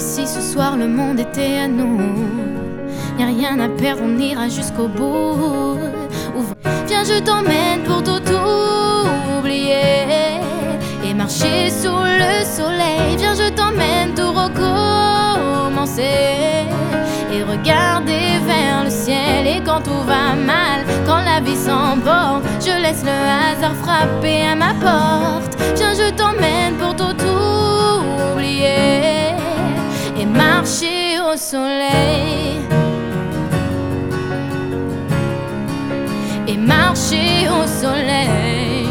si ce soir le monde était à nous, y'a rien à perdre, on ira jusqu'au bout. Viens, je t'emmène pour tout oublier et marcher sous le soleil. Viens, je t'emmène tout recommencer et regarder vers le ciel. Et quand tout va mal, quand la vie s'emporte, je laisse le hasard frapper à ma porte. Viens, je t'emmène pour tout oublier et marcher au soleil. Et marcher au soleil.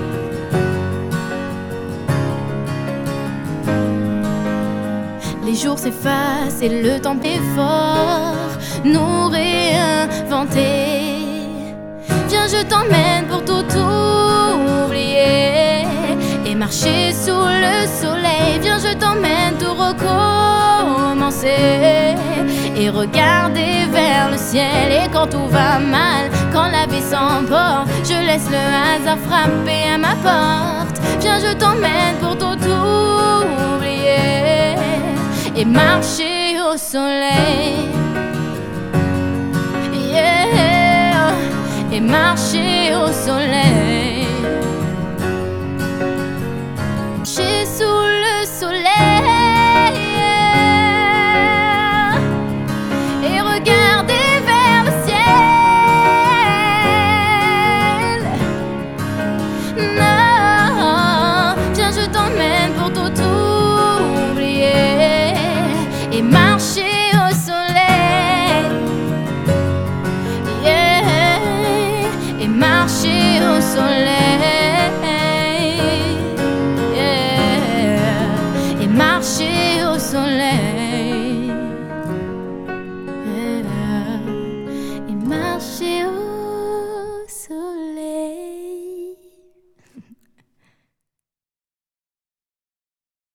Les jours s'effacent et le temps est fort, nous réinventer. Viens, je t'emmène pour tout oublier et marcher sous le soleil. Viens, je t'emmène tout recommencer et regarder vers le ciel. Et quand tout va mal, quand la vie s'emporte, je laisse le hasard frapper à ma porte. Viens, je t'emmène pour tout oublier et marcher au soleil. Yeah. Et marcher au soleil. Marcher sous le soleil et regarder vers le ciel. Non, viens, je t'emmène pour tout oublier et marcher au soleil. Yeah. Et marcher au soleil.